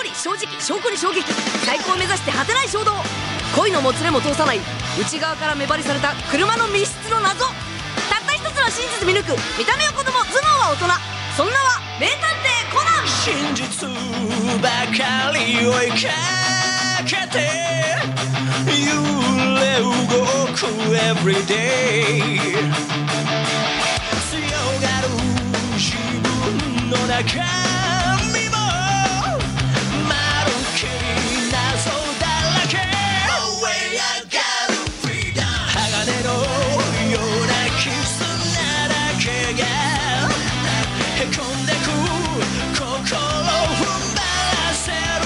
り正直証拠に衝撃、最高を目指して果てない衝動、恋のもつれも通さない内側から目張りされた車の密室の謎、たった一つの真実見抜く見た目は子供頭脳は大人、そんなは名探偵コナン。 真実ばかり追いかけて揺れ動く Everyday、 強がる自分の中身もまるっきり謎だらけ、鋼のようなキスなだけがへこんでく心を踏ん張らせる、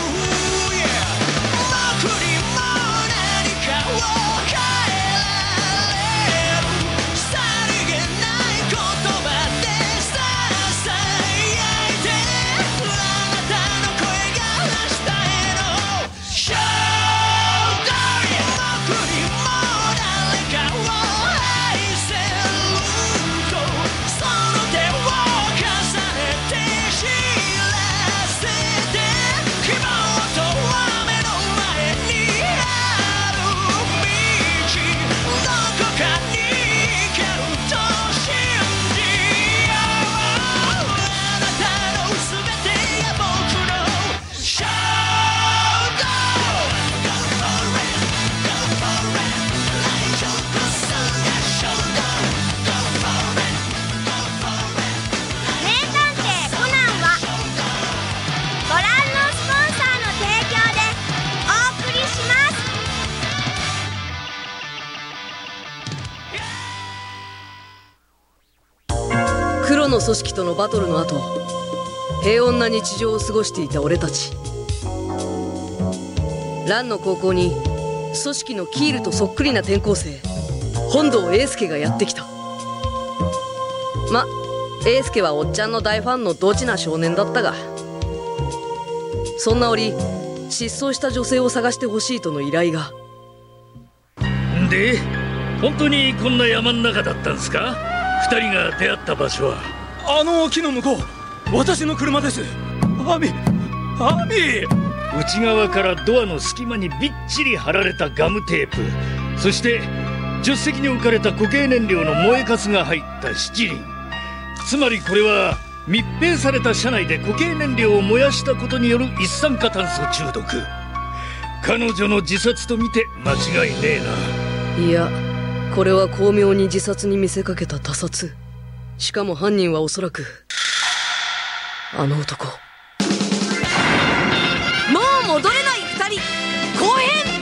僕にも何かを変えられる、さりげない言葉でささやいて、あなたの声が明日への衝動、僕にも誰かを愛せると、その手を重ねて知らせて、希望と雨の前にある道、どこかに行けると信じよう、あなたの全てが僕の衝動、 Go for it, go for it、 来週こそが衝動、 Go for it, go for it、 名探偵コナンはご覧のスポンサーの提供でお送りします。 黒の組織とのバトルの後、平穏な日常を過ごしていた俺たち。蘭の高校に組織のキールとそっくりな転校生本堂英介がやってきた。ま、英介はおっちゃんの大ファンのドジな少年だったが、そんな折失踪した女性を探してほしいとの依頼が。 で、本当にこんな山ん中だったんすか？二人が出会った場所は。 あの木の向こう、私の車です。アミ内側からドアの隙間にびっちり貼られたガムテープ、そして助手席に置かれた固形燃料の燃えかすが入った七輪。つまりこれは密閉された車内で固形燃料を燃やしたことによる一酸化炭素中毒。彼女の自殺と見て間違いねえな。 いや、これは巧妙に自殺に見せかけた他殺。しかも犯人はおそらくあの男。もう戻れない二人後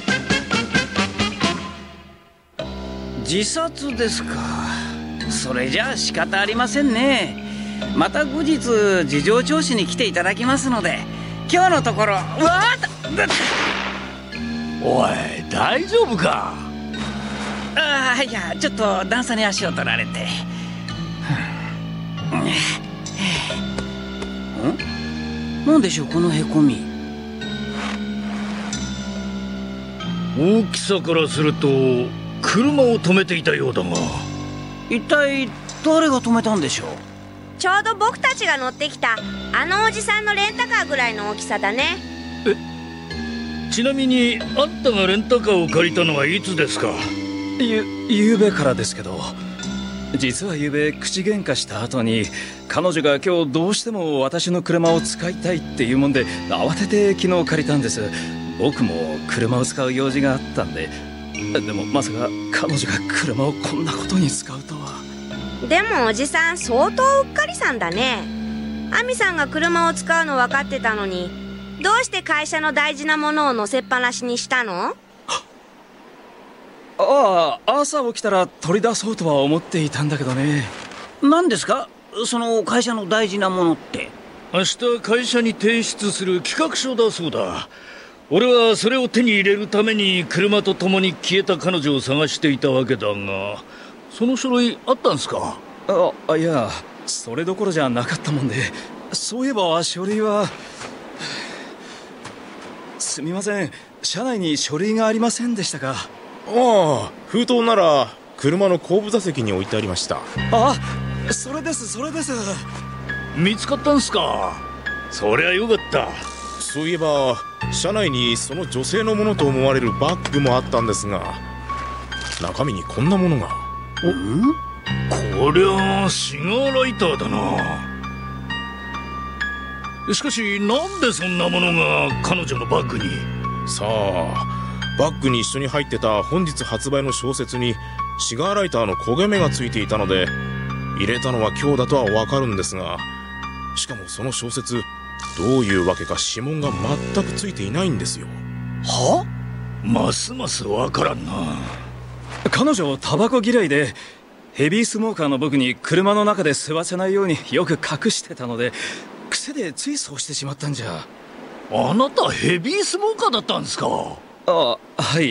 編。 自殺ですか。それじゃあ仕方ありませんね。また後日事情聴取に来ていただきますので、今日のところ。 おい、大丈夫か？ ああ、いや、ちょっと段差に足を取られて。なんでしょうこのへこみ。 大きさからすると車を止めていたようだが、 一体誰が止めたんでしょう。 ちょうど僕たちが乗ってきたあのおじさんのレンタカーぐらいの大きさだね。 ちなみにあんたがレンタカーを借りたのはいつですか？ ゆうべからですけど、実はゆうべ口喧嘩した後に彼女が今日どうしても私の車を使いたいっていうもんで、慌てて昨日借りたんです。僕も車を使う用事があったんで。でもまさか彼女が車をこんなことに使うとは。 でもおじさん相当うっかりさんだね。亜美さんが車を使うの分かってたのに、どうして会社の大事なものを乗せっぱなしにしたの？ ああ、朝起きたら取り出そうとは思っていたんだけどね。 何ですかその会社の大事なものって。 明日会社に提出する企画書だそうだ。俺はそれを手に入れるために車と共に消えた彼女を探していたわけだが、その書類あったんすか？ いや、それどころじゃなかったもんで。そういえば書類は。すみません、車内に書類がありませんでしたか？ ああ、封筒なら車の後部座席に置いてありました。 あ、それです。 見つかったんすか？そりゃよかった。 そういえば車内にその女性のものと思われるバッグもあったんですが、中身にこんなものが。 こりゃシガーライターだな。しかしなんでそんなものが彼女のバッグに。 さあ、バッグに一緒に入ってた本日発売の小説にシガーライターの焦げ目がついていたので、入れたのは今日だとはわかるんですが、しかもその小説どういうわけか指紋が全くついていないんですよ。 は？ますますわからんな。 彼女タバコ嫌いで、ヘビースモーカーの僕に車の中で吸わせないようによく隠してたので、癖でついそうしてしまったんじゃ。 あなたヘビースモーカーだったんですか？ はい。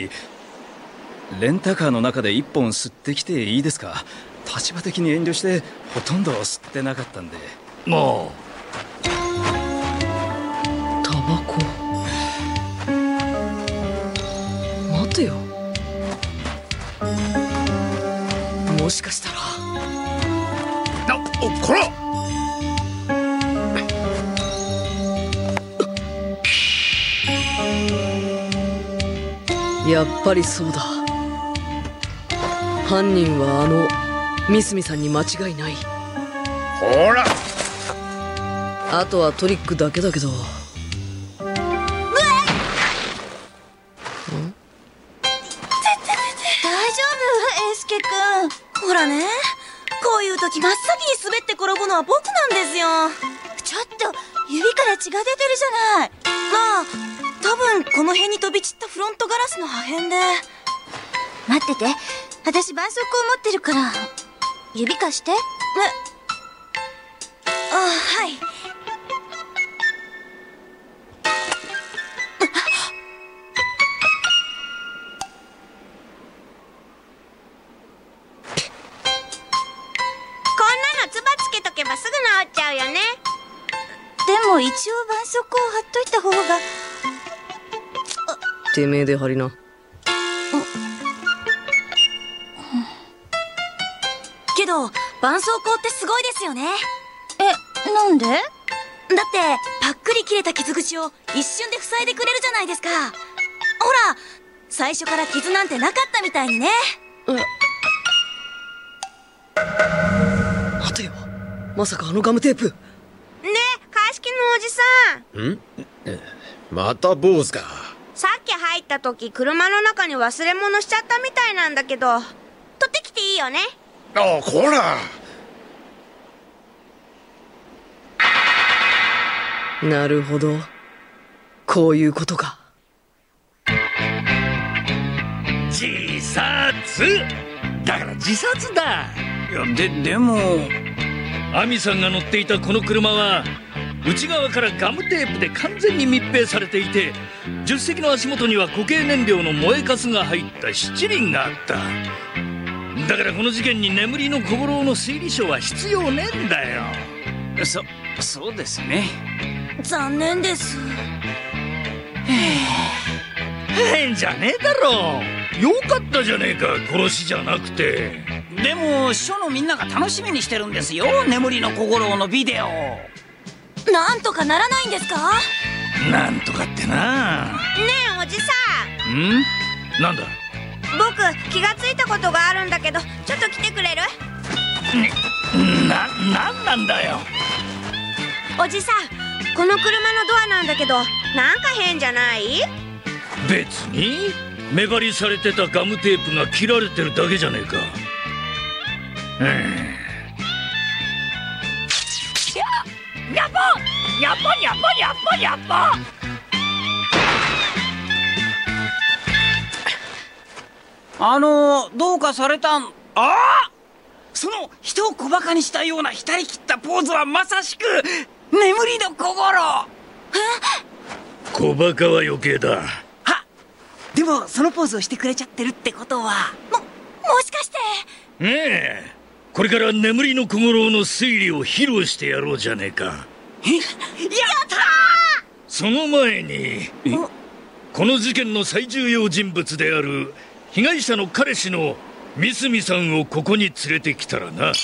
レンタカーの中で一本吸ってきていいですか？立場的に遠慮してほとんど吸ってなかったんで。 まあ、 タバコ。待てよ、もしかしたら。 こら！ やっぱりそうだ。犯人はミスミさんに間違いない。 ほら、 あとはトリックだけだけど。 大丈夫、エイスケ君。ほらね、こういう時真っ先に滑って転ぶのは僕なんですよ。ちょっと指から血が出てるじゃない。まあ多分この辺に飛び散ったフロントガラスの破片で。待ってて、私絆創膏持ってるから。指貸して。はい。つけとけばすぐ治っちゃうよね。でも一応絆創膏を貼っといた方が。 てめえで貼りな。 けど絆創膏ってすごいですよね。なんで？だってパックリ切れた傷口を一瞬で塞いでくれるじゃないですか。ほら、最初から傷なんてなかったみたいにね。 待てよ、まさかガムテープ。 ねえ、鑑識のおじさん。 また坊主か。 さっき入った時車の中に忘れ物しちゃったみたいなんだけど、取ってきていいよね。 こら。 なるほど、こういうことか。 自殺だから自殺だ。 いや、でも亜美さんが乗っていたこの車は内側からガムテープで完全に密閉されていて、助手席の足元には固形燃料の燃えかすが入った七輪があった。だからこの事件に眠りの小五郎の推理書は必要ねえんだよ。 そうですね。 残念です。 変じゃねえだろ。よかったじゃねえか、殺しじゃなくて。 でも署のみんなが楽しみにしてるんですよ、眠りの小五郎のビデオ。 なんとかならないんですか？ なんとかってな。 ねえおじさん。なんだ？ 僕気がついたことがあるんだけど、ちょっと来てくれる？ なんなんだよ。 おじさん、この車のドアなんだけど、なんか変じゃない？ 別に目張りされてたガムテープが切られてるだけじゃねえか。 やっぱどうかされたん？その人を小馬鹿にしたような浸り切ったポーズはまさしく眠りの小五郎。 小馬鹿は余計だ。 でもそのポーズをしてくれちゃってるってことは、 もしかして。 ねえ、これから眠りの小五郎の推理を披露してやろうじゃねえか。 やったー！ その前にこの事件の最重要人物である被害者の彼氏のミスミさんをここに連れてきたらな。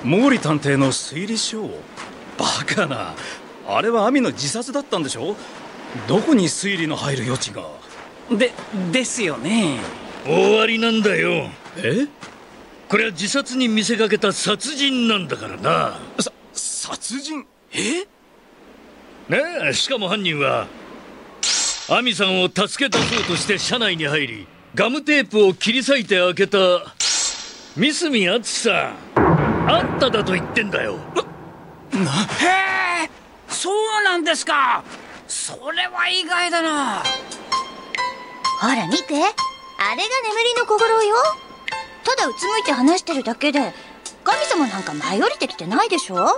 毛利探偵の推理書？バカな、あれは亜美の自殺だったんでしょ。どこに推理の入る余地が。 ですよね。 終わりなんだよ。 え？ これは自殺に見せかけた殺人なんだからな。 殺人？ ねえ、しかも犯人は亜美さんを助け出そうとして車内に入り、ガムテープを切り裂いて開けた三角敦さん、あんただと言ってんだよ。 へえ、そうなんですか。それは意外だな。 ほら見て、あれが眠りの小五郎よ。ただうつむいて話してるだけで神様なんか舞い降りてきてないでしょ。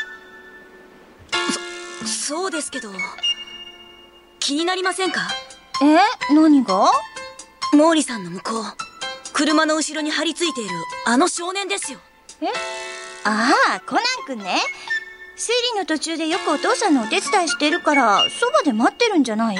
そうですけど、気になりませんか？何が？毛利さんの向こう、車の後ろに張り付いているあの少年ですよ。ああ、コナン君ね。推理の途中でよくお父さんのお手伝いしてるからそばで待ってるんじゃない？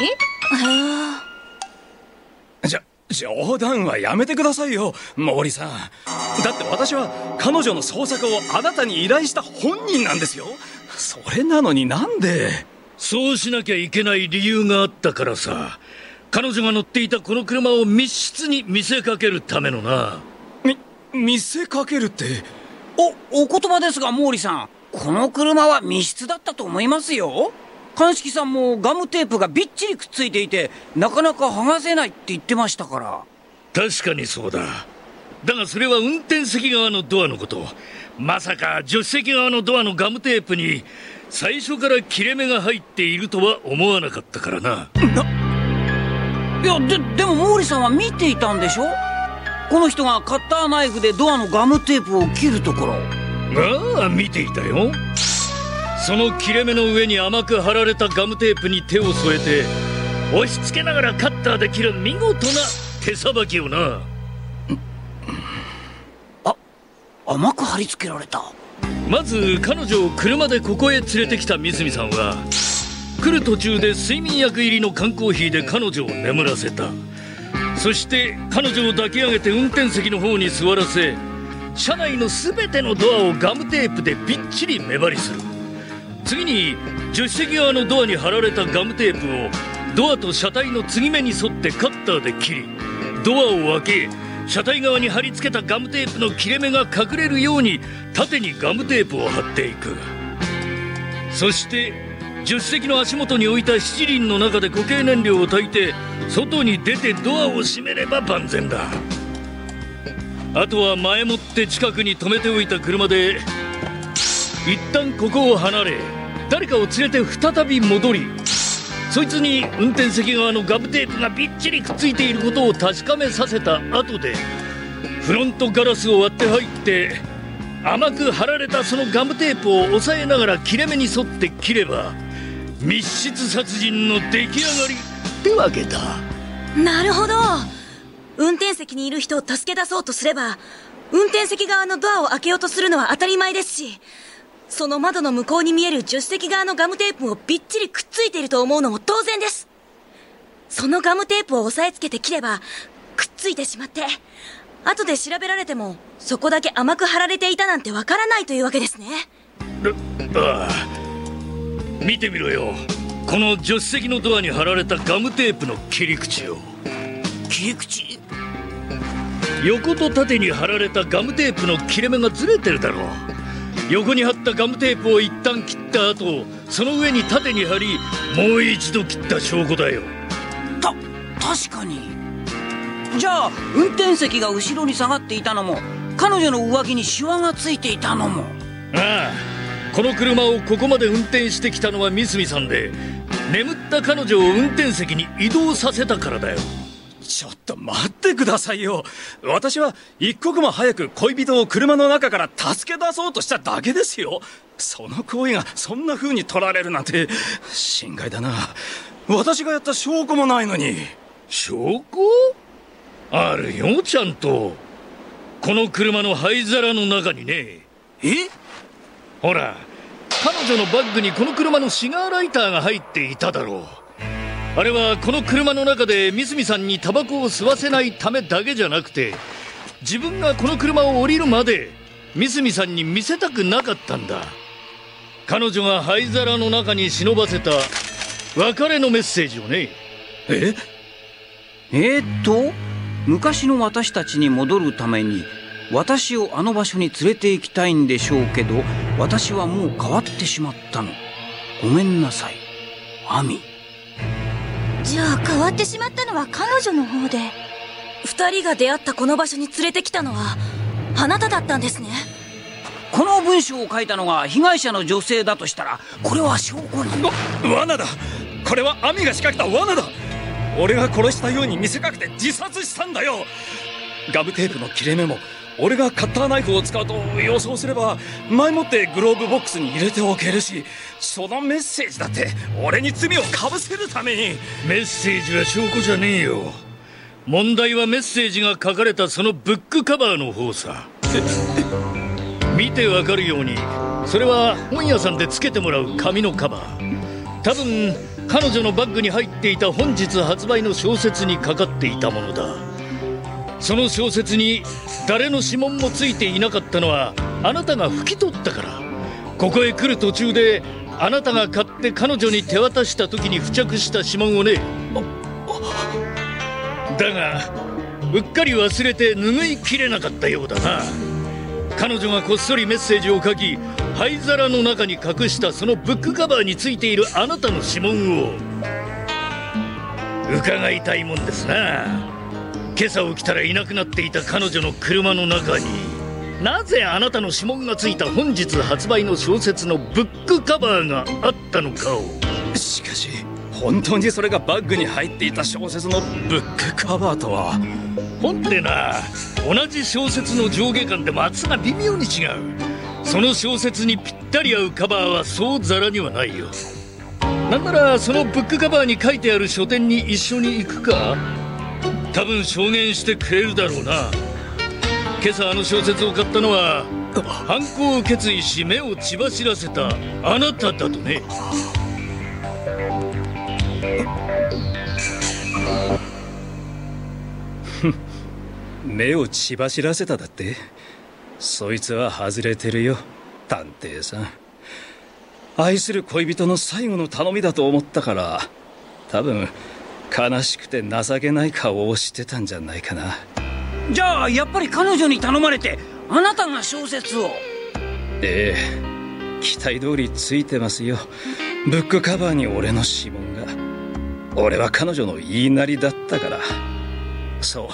冗談はやめてくださいよ、毛利さん。だって私は彼女の捜索をあなたに依頼した本人なんですよ。それなのになんで？ そうしなきゃいけない理由があったからさ。彼女が乗っていたこの車を密室に見せかけるためのな。 見せかけるって？ お言葉ですが毛利さん、この車は密室だったと思いますよ。鑑識さんもガムテープがびっちりくっついていてなかなか剥がせないって言ってましたから。 確かにそうだ。だがそれは運転席側のドアのこと。まさか助手席側のドアのガムテープに最初から切れ目が入っているとは思わなかったからな。 いや、でも毛利さんは見ていたんでしょ。この人がカッターナイフでドアのガムテープを切るところ。 ああ、見ていたよ。その切れ目の上に甘く貼られたガムテープに手を添えて押し付けながらカッターで切る見事な手さばきをな。 甘く貼り付けられた。 まず彼女を車でここへ連れてきた三角さんは来る途中で睡眠薬入りの缶コーヒーで彼女を眠らせた。そして彼女を抱き上げて運転席の方に座らせ、車内の全てのドアをガムテープでびっちり目張りする。次に助手席側のドアに貼られたガムテープをドアと車体の継ぎ目に沿ってカッターで切り、ドアを開け車体側に貼り付けたガムテープの切れ目が隠れるように縦にガムテープを貼っていく。そして助手席の足元に置いた七輪の中で固形燃料を焚いて外に出てドアを閉めれば万全だ。あとは前もって近くに止めておいた車で一旦ここを離れ誰かを連れて再び戻り、そいつに運転席側のガムテープがびっちりくっついていることを確かめさせた後でフロントガラスを割って入って甘く貼られたそのガムテープを押さえながら切れ目に沿って切れば密室殺人の出来上がりってわけだ。 なるほど。運転席にいる人を助け出そうとすれば運転席側のドアを開けようとするのは当たり前ですし、その窓の向こうに見える助手席側のガムテープもびっちりくっついていると思うのも当然です。そのガムテープを押さえつけて切ればくっついてしまって後で調べられてもそこだけ甘く貼られていたなんてわからないというわけですね。 ああ、見てみろよ、この助手席のドアに貼られたガムテープの切り口を。 切り口？ 横と縦に貼られたガムテープの切れ目がずれてるだろう。横に貼ったガムテープを一旦切った後その上に縦に貼りもう一度切った証拠だよ。 確かに。じゃあ運転席が後ろに下がっていたのも彼女の上着にシワがついていたのも。 ああ、この車をここまで運転してきたのは三角さんで眠った彼女を運転席に移動させたからだよ。 ちょっと待ってくださいよ。私は一刻も早く恋人を車の中から助け出そうとしただけですよ。その行為がそんな風に取られるなんて心外だな。私がやった証拠もないのに。 証拠？あるよ、ちゃんと。この車の灰皿の中にね。ほら、彼女のバッグにこの車のシガーライターが入っていただろう。あれはこの車の中で三角さんにタバコを吸わせないためだけじゃなくて自分がこの車を降りるまで三角さんに見せたくなかったんだ。彼女が灰皿の中に忍ばせた別れのメッセージをね。 昔の私たちに戻るために私をあの場所に連れて行きたいんでしょうけど、私はもう変わってしまったの。ごめんなさい、アミ。 じゃあ変わってしまったのは彼女の方で、二人が出会ったこの場所に連れてきたのはあなただったんですね。 この文章を書いたのが被害者の女性だとしたら、これは証拠に。 罠だ。これはアミが仕掛けた罠だ。俺が殺したように見せかけて自殺したんだよ。ガムテープの切れ目も俺がカッターナイフを使うと予想すれば前もってグローブボックスに入れておけるし、そのメッセージだって俺に罪をかぶせるために。 メッセージは証拠じゃねえよ。問題はメッセージが書かれたそのブックカバーの方さ。見てわかるように、それは本屋さんでつけてもらう紙のカバー。多分彼女のバッグに入っていた本日発売の小説にかかっていたものだ。その小説に誰の指紋もついていなかったのはあなたが拭き取ったから。ここへ来る途中であなたが買って彼女に手渡した時に付着した指紋をね。だがうっかり忘れて拭いきれなかったようだな。彼女がこっそりメッセージを書き灰皿の中に隠したそのブックカバーについているあなたの指紋を伺いたいもんですな。今朝起きたらいなくなっていた彼女の車の中になぜあなたの指紋がついた本日発売の小説のブックカバーがあったのかを。 しかし本当にそれがバッグに入っていた小説のブックカバーとは。 本ってな、同じ小説の上下巻でも厚が微妙に違う。その小説にぴったり合うカバーはそうザラにはないよ。なんならそのブックカバーに書いてある書店に一緒に行くか。多分証言してくれるだろうな。今朝あの小説を買ったのは犯行を決意し目を血走らせたあなただとね。 目を血走らせただって。そいつは外れてるよ、探偵さん。愛する恋人の最後の頼みだと思ったから、多分悲しくて情けない顔をしてたんじゃないかな。 じゃあやっぱり彼女に頼まれてあなたが小説を。 ええ、期待通りついてますよ、ブックカバーに俺の指紋が。俺は彼女の言いなりだったから。そう、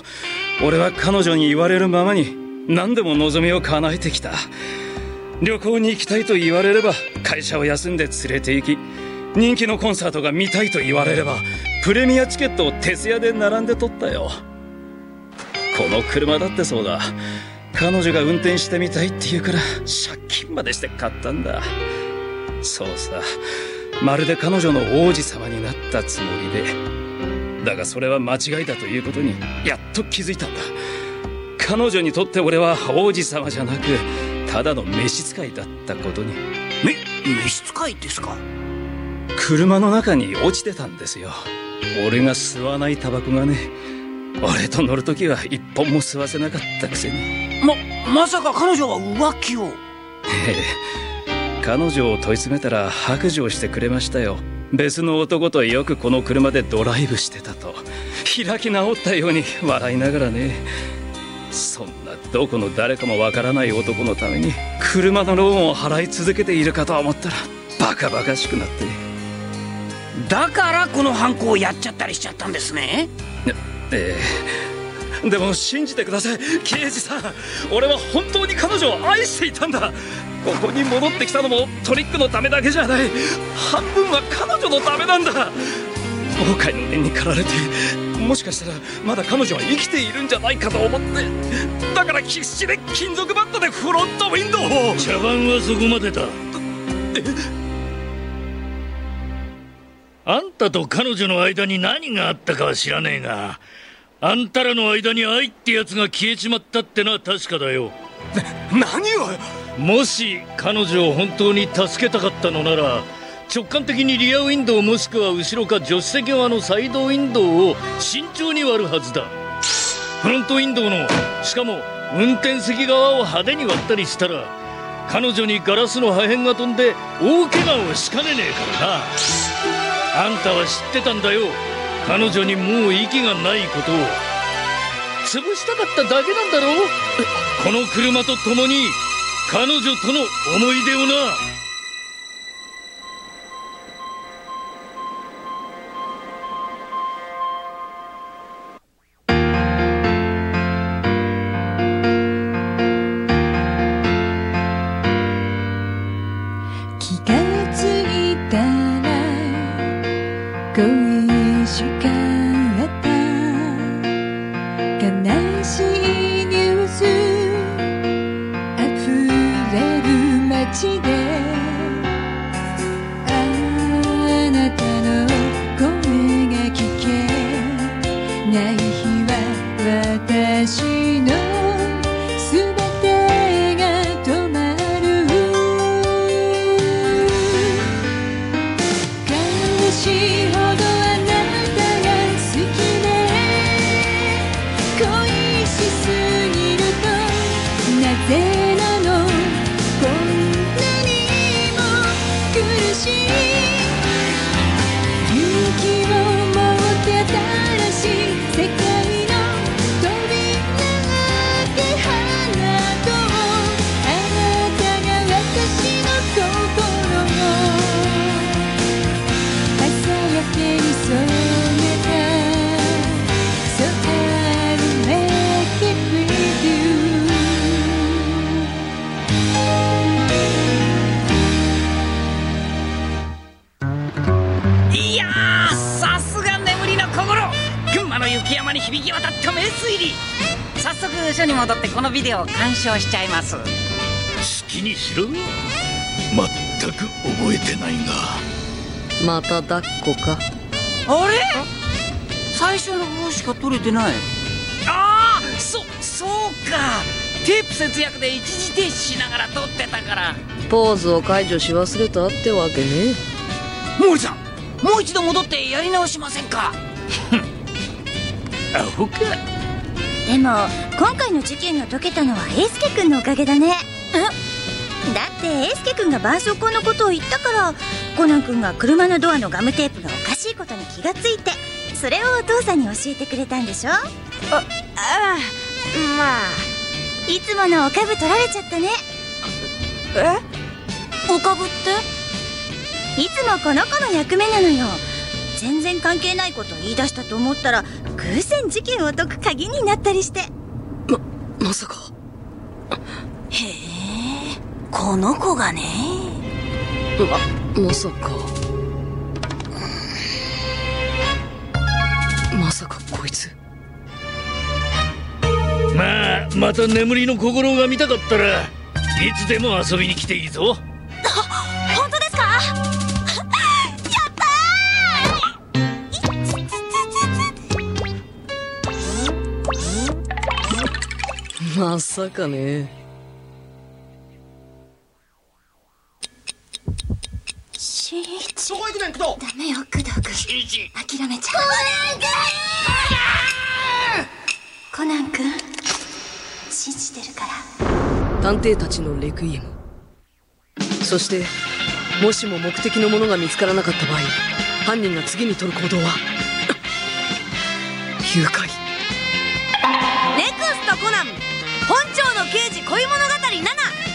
俺は彼女に言われるままに何でも望みを叶えてきた。旅行に行きたいと言われれば会社を休んで連れて行き、人気のコンサートが見たいと言われればプレミアチケットを徹夜で並んで取ったよ。この車だってそうだ。彼女が運転してみたいって言うから借金までして買ったんだ。そうさ、まるで彼女の王子様になったつもりで。だがそれは間違いだということにやっと気づいたんだ。彼女にとって俺は王子様じゃなくただの召使いだったことに。 召使いですか？ 車の中に落ちてたんですよ、俺が吸わないタバコがね。俺と乗るときは一本も吸わせなかったくせに。 まさか彼女は浮気を？ ええ、彼女を問い詰めたら白状してくれましたよ。別の男とよくこの車でドライブしてたと。開き直ったように笑いながらね。そんなどこの誰かもわからない男のために車のローンを払い続けているかと思ったらバカバカしくなって。 だからこの犯行をやっちゃったりしちゃったんですね。 ええ、でも信じてください刑事さん、俺は本当に彼女を愛していたんだ。ここに戻ってきたのもトリックのためだけじゃない。半分は彼女のためなんだ。後悔の念に駆られて、もしかしたらまだ彼女は生きているんじゃないかと思って、だから必死で金属バットでフロントウィンドウを。 茶番はそこまでだ。あんたと彼女の間に何があったかは知らねえが、あんたらの間に愛ってやつが消えちまったってのは確かだよ。 何を。 もし彼女を本当に助けたかったのなら、直感的にリアウィンドウもしくは後ろか助手席側のサイドウィンドウを慎重に割るはずだ。フロントウィンドウの、しかも運転席側を派手に割ったりしたら彼女にガラスの破片が飛んで大怪我をしかねねえからな。あんたは知ってたんだよ、彼女にもう息がないことを。潰したかっただけなんだろう、この車と共に彼女との思い出をな。 気がついたら恋しかった悲しいニュース溢れる街であなたの声が聞けない日は私の全てが止まる悲しいほどあなたが好きで恋しすぎるとなぜなのこんなにも苦しい勇気を持って新しい世界の扉開け放とうあなたが私の心を朝焼けに染めた So I'll make it with you いやー、さすが眠りの小五郎、群馬の雪山に響き渡った名推理。早速署に戻ってこのビデオを鑑賞しちゃいます。 好きにしろ。全く覚えてないが。 また抱っこか。 あれ、最初の方しか撮れてない。ああ、そうか、テープ節約で一時停止しながら撮ってたから。 ポーズを解除し忘れたってわけね。 毛利さん、もう一度戻ってやり直しませんか。 アホか。 でも今回の事件が解けたのは英介くんのおかげだね。だって英介くんが絆創膏のことを言ったからコナンくんが車のドアのガムテープがおかしいことに気がついて、それをお父さんに教えてくれたんでしょ。まあいつものおかぶ取られちゃったね。おかぶっていつもこの子の役目なのよ。全然関係ないことを言い出したと思ったら偶然事件を解く鍵になったりして。 まさか。 へえ、この子がね。 まさか。まさかこいつ。 また眠りの小五郎が見たかったらいつでも遊びに来ていいぞ。 本当ですか？やったー！ まさかね。 しんいち、 どこ行くねん、工藤。 ダメよ工藤君、諦めちゃう。コナン君信じてるから。 探偵たちのレクイエム。そしてもしも目的のものが見つからなかった場合、犯人が次に取る行動は誘拐。 ネクストコナン本庁の刑事恋物語7